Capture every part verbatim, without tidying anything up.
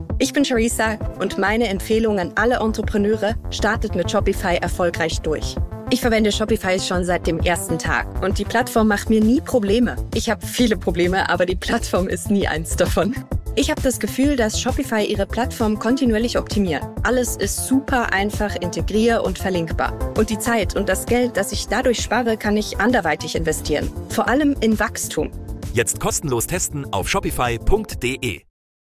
Ich bin Charissa und meine Empfehlung an alle Entrepreneure: startet mit Shopify erfolgreich durch. Ich verwende Shopify schon seit dem ersten Tag und die Plattform macht mir nie Probleme. Ich habe viele Probleme, aber die Plattform ist nie eins davon. Ich habe das Gefühl, dass Shopify ihre Plattform kontinuierlich optimiert. Alles ist super einfach integrier- und verlinkbar. Und die Zeit und das Geld, das ich dadurch spare, kann ich anderweitig investieren. Vor allem in Wachstum. Jetzt kostenlos testen auf shopify punkt de.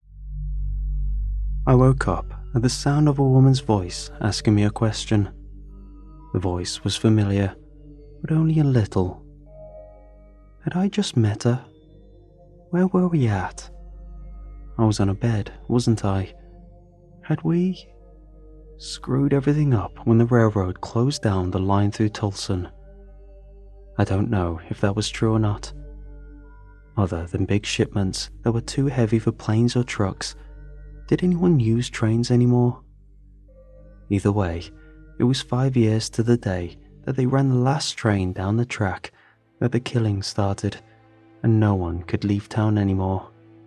I woke up at the sound of a woman's voice asking me a question. The voice was familiar, but only a little. Had I just met her? Where were we at? I was on a bed, wasn't I? Had we screwed everything up when the railroad closed down the line through Tulsa? I don't know if that was true or not. Other than big shipments that were too heavy for planes or trucks, did anyone use trains anymore? Either way, it was five years to the day that they ran the last train down the track that the killing started, and no one could leave town anymore.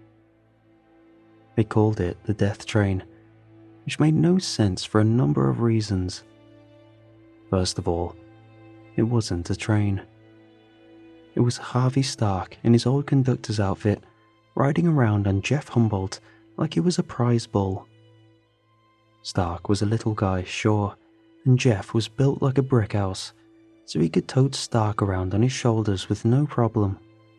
They called it the death train, which made no sense for a number of reasons. First of all, it wasn't a train. It was Harvey Stark in his old conductor's outfit, riding around on Jeff Humboldt like he was a prize bull. Stark was a little guy, sure, and Jeff was built like a brick house, so he could tote Stark around on his shoulders with no problem.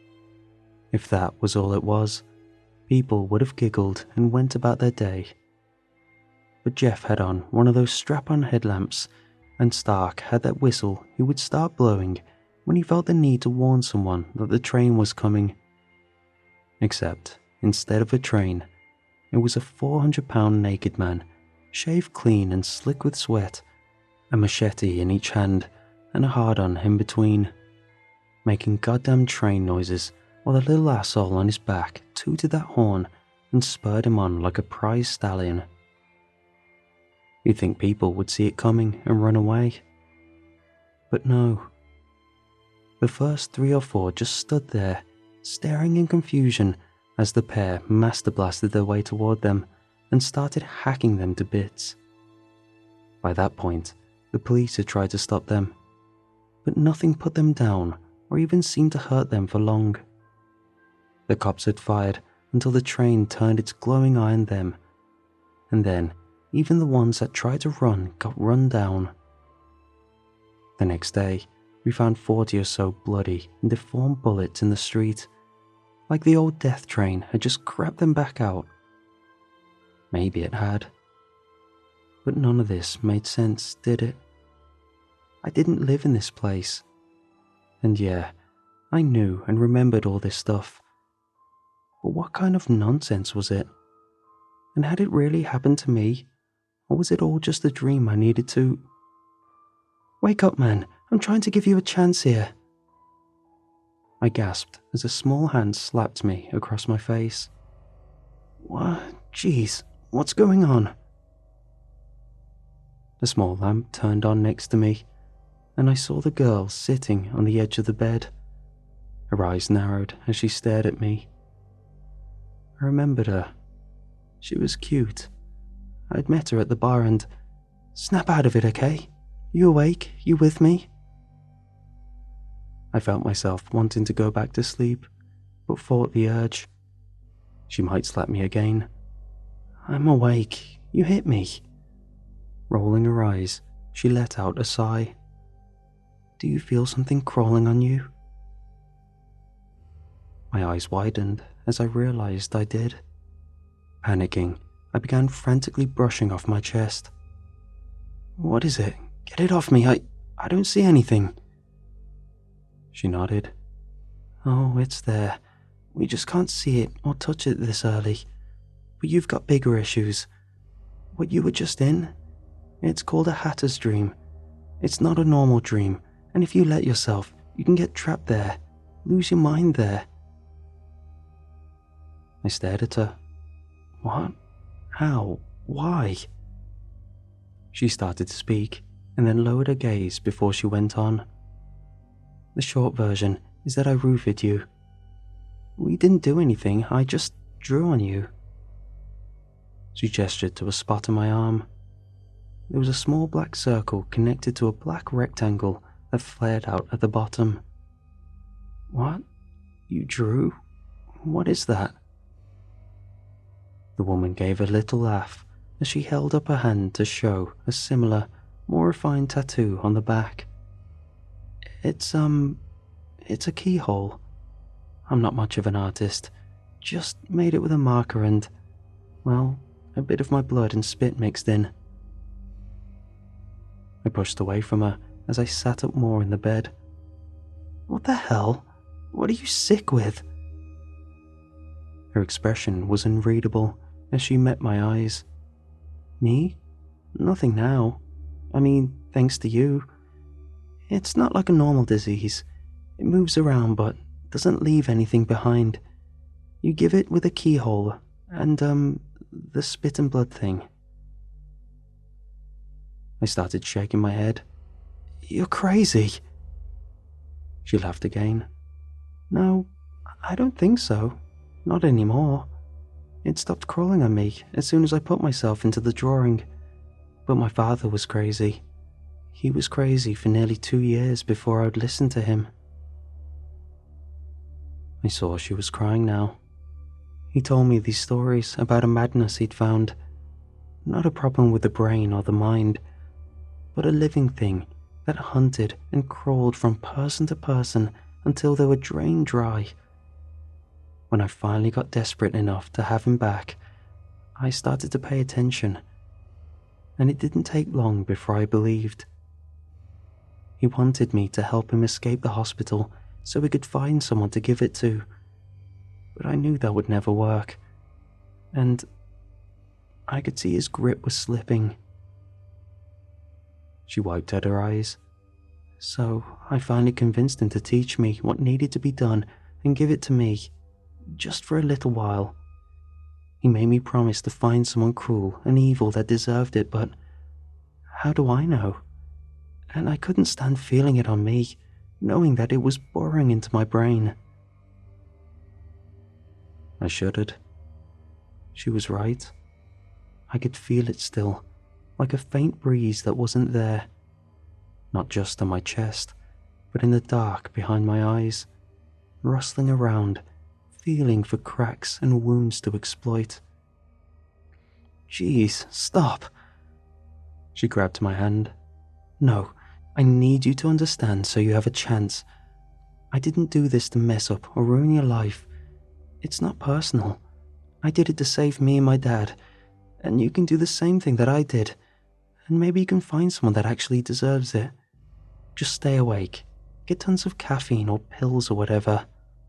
If that was all it was, people would have giggled and went about their day. But Jeff had on one of those strap-on headlamps, and Stark had that whistle he would start blowing when he felt the need to warn someone that the train was coming. Except, instead of a train, it was a four hundred pound naked man, shaved clean and slick with sweat, a machete in each hand and a hard-on in between, making goddamn train noises while the little asshole on his back tooted that horn and spurred him on like a prize stallion. You'd think people would see it coming and run away. But no. The first three or four just stood there, staring in confusion as the pair master blasted their way toward them and started hacking them to bits. By that point, the police had tried to stop them, but nothing put them down or even seemed to hurt them for long. The cops had fired until the train turned its glowing eye on them, and then even the ones that tried to run got run down. The next day, we found forty or so bloody and deformed bullets in the street, like the old death train had just grabbed them back out. Maybe it had. But none of this made sense, did it? I didn't live in this place. And yeah, I knew and remembered all this stuff. But what kind of nonsense was it? And had it really happened to me? Or was it all just a dream I needed to... Wake up, man. I'm trying to give you a chance here. I gasped as a small hand slapped me across my face. What? Jeez, what's going on? The small lamp turned on next to me, and I saw the girl sitting on the edge of the bed. Her eyes narrowed as she stared at me. I remembered her. She was cute. I'd met her at the bar and... Snap out of it, okay? You awake? You with me? I felt myself wanting to go back to sleep, but fought the urge. She might slap me again. I'm awake. You hit me. Rolling her eyes, she let out a sigh. Do you feel something crawling on you? My eyes widened as I realized I did. Panicking, I began frantically brushing off my chest. What is it? Get it off me. I, I don't see anything. She nodded. Oh, it's there. We just can't see it or touch it this early. But you've got bigger issues. What you were just in? It's called a hatter's dream. It's not a normal dream, and if you let yourself, you can get trapped there, lose your mind there. I stared at her. What? How? Why? She started to speak, and then lowered her gaze before she went on. The short version is that I roofied you. We didn't do anything, I just drew on you. She gestured to a spot on my arm. There was a small black circle connected to a black rectangle that flared out at the bottom. What? You drew? What is that? The woman gave a little laugh as she held up her hand to show a similar, more refined tattoo on the back. It's, um, it's a keyhole. I'm not much of an artist. Just made it with a marker and, well, a bit of my blood and spit mixed in. I pushed away from her as I sat up more in the bed. What the hell? What are you sick with? Her expression was unreadable as she met my eyes. Me? Nothing now. I mean, thanks to you. It's not like a normal disease. It moves around but doesn't leave anything behind. You give it with a keyhole and, um, the spit and blood thing. I started shaking my head. You're crazy. She laughed again. No, I don't think so. Not anymore. It stopped crawling on me as soon as I put myself into the drawing. But my father was crazy. He was crazy for nearly two years before I would listen to him. I saw she was crying now. He told me these stories about a madness he'd found. Not a problem with the brain or the mind, but a living thing that hunted and crawled from person to person until they were drained dry. When I finally got desperate enough to have him back, I started to pay attention, and it didn't take long before I believed. He wanted me to help him escape the hospital so we could find someone to give it to, but I knew that would never work, and I could see his grip was slipping. She wiped at her eyes. So I finally convinced him to teach me what needed to be done and give it to me, just for a little while. He made me promise to find someone cruel and evil that deserved it, but how do I know? And I couldn't stand feeling it on me, knowing that it was boring into my brain. I shuddered. She was right. I could feel it still, like a faint breeze that wasn't there. Not just on my chest, but in the dark behind my eyes, rustling around, feeling for cracks and wounds to exploit. Jeez, stop. She grabbed my hand. No, I need you to understand so you have a chance. I didn't do this to mess up or ruin your life. It's not personal. I did it to save me and my dad, and you can do the same thing that I did, and maybe you can find someone that actually deserves it. Just stay awake. Get tons of caffeine or pills or whatever.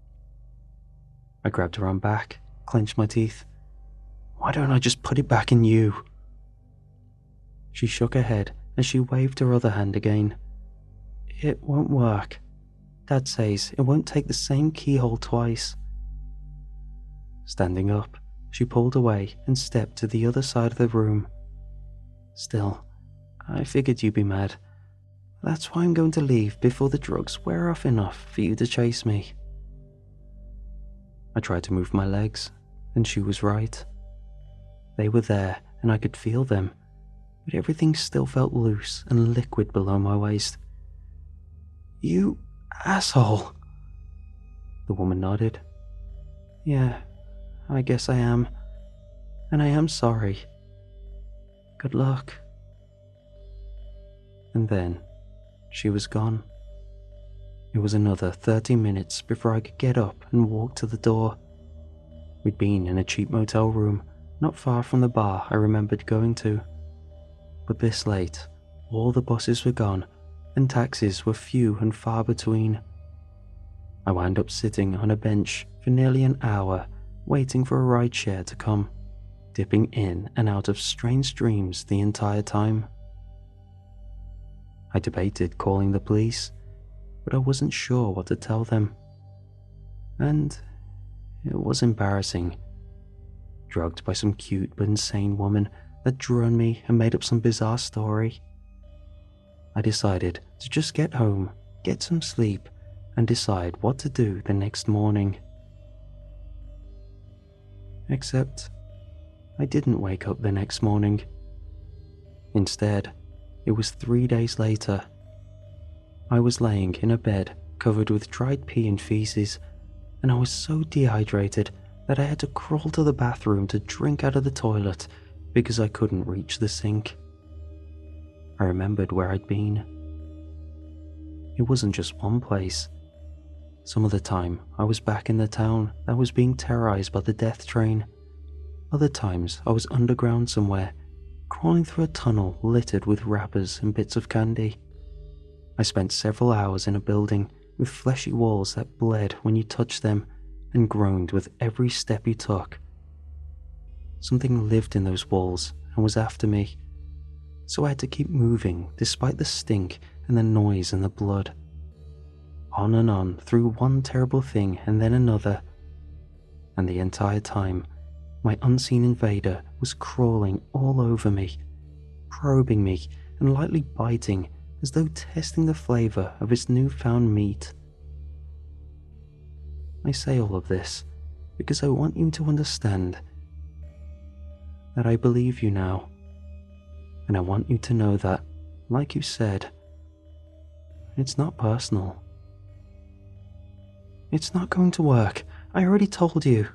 I grabbed her arm back, clenched my teeth. Why don't I just put it back in you? She shook her head as she waved her other hand again. It won't work. Dad says it won't take the same keyhole twice. Standing up, she pulled away and stepped to the other side of the room. Still, I figured you'd be mad. That's why I'm going to leave before the drugs wear off enough for you to chase me. I tried to move my legs, and she was right. They were there, and I could feel them, but everything still felt loose and liquid below my waist. You asshole! The woman nodded. Yeah, I guess I am. And I am sorry. Good luck. And then, she was gone. It was another thirty minutes before I could get up and walk to the door. We'd been in a cheap motel room, not far from the bar I remembered going to. But this late, all the buses were gone, and taxis were few and far between. I wound up sitting on a bench for nearly an hour, waiting for a rideshare to come, dipping in and out of strange dreams the entire time. I debated calling the police, but I wasn't sure what to tell them. And it was embarrassing. Drugged by some cute but insane woman that drew on me and made up some bizarre story. I decided to just get home, get some sleep, and decide what to do the next morning. Except, I didn't wake up the next morning. Instead, it was three days later. I was laying in a bed covered with dried pee and feces, and I was so dehydrated that I had to crawl to the bathroom to drink out of the toilet because I couldn't reach the sink. I remembered where I'd been. It wasn't just one place. Some of the time, I was back in the town that was being terrorized by the death train. Other times, I was underground somewhere, crawling through a tunnel littered with wrappers and bits of candy. I spent several hours in a building with fleshy walls that bled when you touched them and groaned with every step you took. Something lived in those walls and was after me, so I had to keep moving despite the stink and the noise and the blood. On and on through one terrible thing and then another, and the entire time, my unseen invader was crawling all over me, probing me and lightly biting as though testing the flavor of its newfound meat. I say all of this because I want you to understand that I believe you now, and I want you to know that, like you said, it's not personal. It's not going to work. I already told you.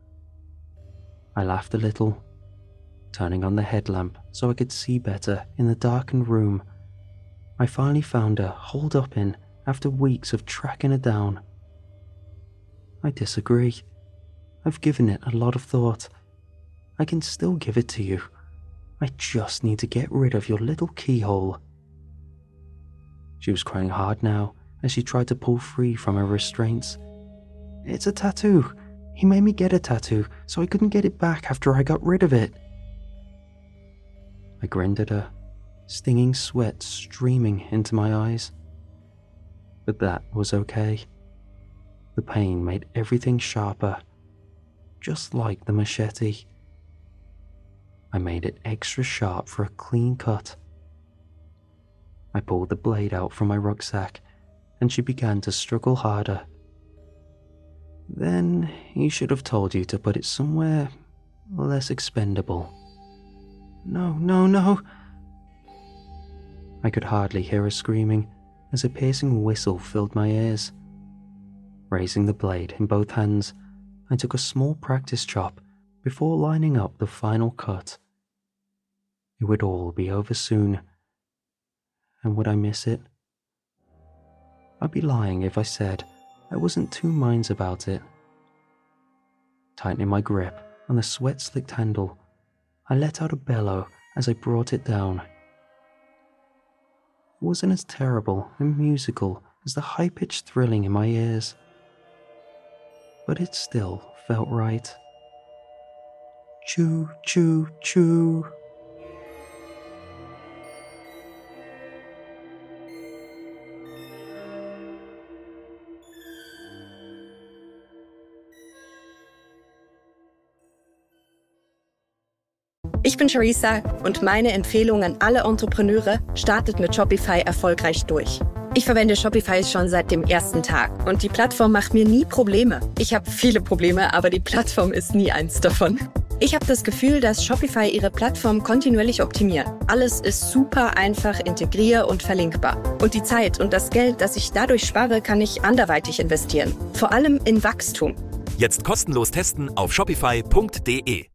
I laughed a little, turning on the headlamp so I could see better in the darkened room I finally found her holed up in after weeks of tracking her down. I disagree. I've given it a lot of thought. I can still give it to you. I just need to get rid of your little keyhole. She was crying hard now as she tried to pull free from her restraints. It's a tattoo. He made me get a tattoo, so I couldn't get it back after I got rid of it. I grinned at her, stinging sweat streaming into my eyes. But that was okay. The pain made everything sharper, just like the machete. I made it extra sharp for a clean cut. I pulled the blade out from my rucksack, and she began to struggle harder. Then he should have told you to put it somewhere less expendable. No, no, no. I could hardly hear her screaming as a piercing whistle filled my ears. Raising the blade in both hands, I took a small practice chop before lining up the final cut. It would all be over soon. And would I miss it? I'd be lying if I said I wasn't two minds about it. Tightening my grip on the sweat-slicked handle, I let out a bellow as I brought it down. It wasn't as terrible and musical as the high-pitched thrilling in my ears, but it still felt right. Choo, choo, choo. Ich bin Charissa und meine Empfehlung an alle Entrepreneure: startet mit Shopify erfolgreich durch. Ich verwende Shopify schon seit dem ersten Tag und die Plattform macht mir nie Probleme. Ich habe viele Probleme, aber die Plattform ist nie eins davon. Ich habe das Gefühl, dass Shopify ihre Plattform kontinuierlich optimiert. Alles ist super einfach integrier- und verlinkbar. Und die Zeit und das Geld, das ich dadurch spare, kann ich anderweitig investieren. Vor allem in Wachstum. Jetzt kostenlos testen auf shopify punkt de.